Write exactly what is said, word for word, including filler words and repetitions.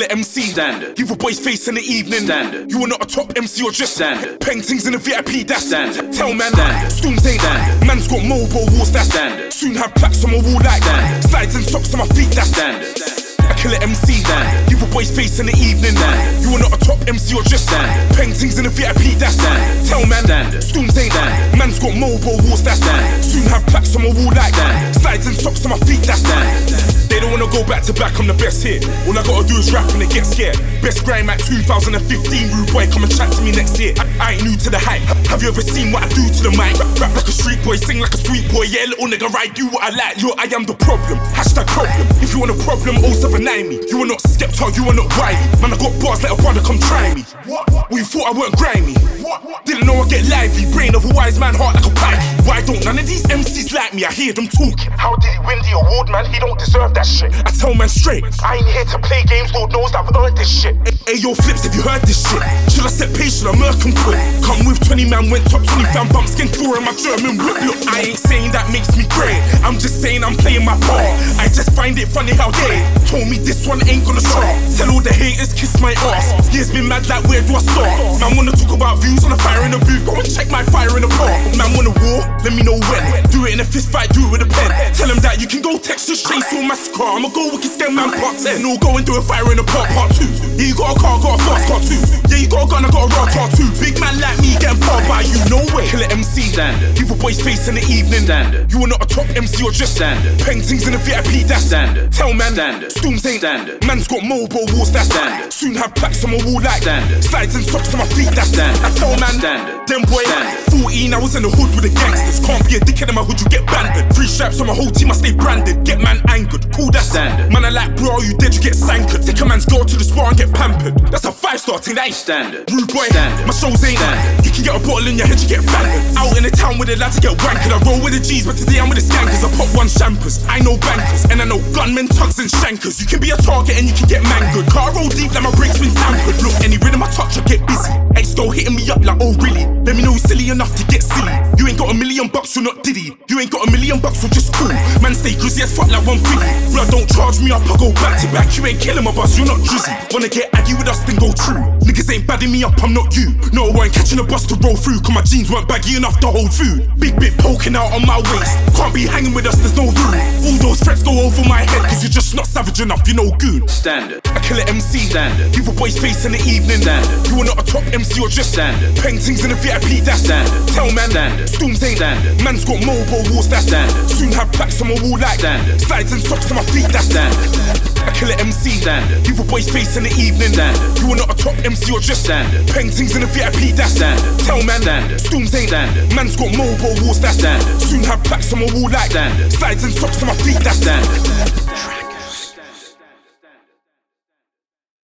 killer M C. Standard. Give a boy's face in the evening. Standard. You are not a top M C or just Standard. paintings in the V I P, that's Standard. Tell man, Standard. Storms ain't Standard. Man's got mobile walls, that's Standard. Soon have plaques on my wall like Standard. slides and socks on my feet, that's Standard. I kill it M C. Standard. Give a boy's face in the evening. Standard. You are not a top M C or just Standard. paintings in the V I P, that's Standard. Tell man, Standard. Storms ain't Standard. Man's got mobile walls, that's Standard. Soon have plaques on my wall like Standard. slides and socks on my feet, that's Standard. They don't wanna go back to back, I'm the best here. All I gotta do is rap and they get scared. Best grime at two thousand fifteen, rude boy, come and chat to me next year. I, I ain't new to the hype. Have you ever seen what I do to the mic? Rap, rap like a street boy, sing like a sweet boy. Yeah, little nigga, I do what I like. Yo, I am the problem. Hashtag problem. If you want a problem, oh seven nine me. You are not Skepta, you are not Wiley. Man, I got bars, let a brother come try me. What? Well, you thought I weren't grimy. What? Didn't know I get lively. Brain of a wise man, heart like a pike. Why don't none of these M Cs like me? I hear them talking. How did he win the award, man? He don't deserve that shit. I tell man straight, I ain't here to play games, Lord knows I've earned this shit. Hey, yo, Flips, have you heard this shit? Should I set pace, should I murk and quit? Come with twenty man, went top twenty fam, bump skin through in my German whip. Look, I ain't saying that makes me great. I'm just saying I'm playing my part. I just find it funny how they told me this one ain't gonna start. Tell all the haters, kiss my ass. Years been mad like where do I start? Man wanna talk about views on a fire in the booth. Go and check my fire in the park. Man wanna war, let me know when. Do it in a fist fight, do it with a pen. Tell them that you can go Texas Chainsaw Massacre. I'ma go wicked stem man part ten. No, go and do a fire in the park part two. Yeah, you got a car, got a fast car too. Yeah, you got a gun, I got a raw car too. Big man like me getting powered by you, no way. Killer M C. Standard. Give a boy's face in the evening. Standard. You are not a top M C or just Standard. paintings in the V I P, that's Standard. Tell man, Standard. Storms ain't Standard. Man's got mobile walls, that's Standard. Soon have plaques on my wall like Standard. slides and socks on my feet, that's Standard. I tell man, Standard. them boy, Standard. fourteen, I was in the hood with the gangsters. Can't be a dickhead in my hood, you get banded. Three straps on my whole team, I stay branded. Get man angered, cool, that's Standard. Man, I like, bro, you dead, you get sankered. Take a man's girl to the spot and get pampered. That's a five star thing, that ain't Standard. Rude boy, Standard. my shows ain't Standard. You can get a bottle in your head, you get fangered. Out in the town with the lads to get wankered. I roll with the G's, but today I'm with the skankers. I pop one champers, I know bankers, and I know gunmen, tugs and shankers. You can be a target and you can get mangled. Car roll deep like my brakes been tampered. Look, any rhythm I touch, I get busy. Ex go hitting me up like, oh really? Let me know you silly enough to get silly. You ain't got a million bucks, you're not Diddy. You ain't got a million bucks, you're just cool. Man stay grizzy as fuck like one figgy. Blood don't charge me up, I go back to back. You ain't killing my bus, you're not drizzy. Wanna get aggy with us, then go true. Niggas ain't badding me up, I'm not you. No, I ain't catching a bus to roll through. Cause my jeans weren't baggy enough to hold food. Big bit poking out on my waist. Can't be hanging with us, there's no room. All those threats go over my head, cause you're just not savage enough, you're no goon. Standard. I kill it M C. Standard. Give a boy's face in the evening. Standard. You are not a top M C or just Standard. paintings in the V I P, that's Standard. Tell man, Standard. Storms ain't Standard. Man's got mobile walls, that's Standard. Soon have plaques on my wall like Standard. slides and socks on my feet, that's Standard. I kill it M C. Standard. Give a boy's face in the evening. Standard. You are not a top M C or just Standard. paintings in the V I P, that's Standard. Tell man, Standard. Storms ain't Standard. Man's got mobile walls, that's Standard. Soon have plaques on my wall like Standard. slides and socks on my feet, that's Standard.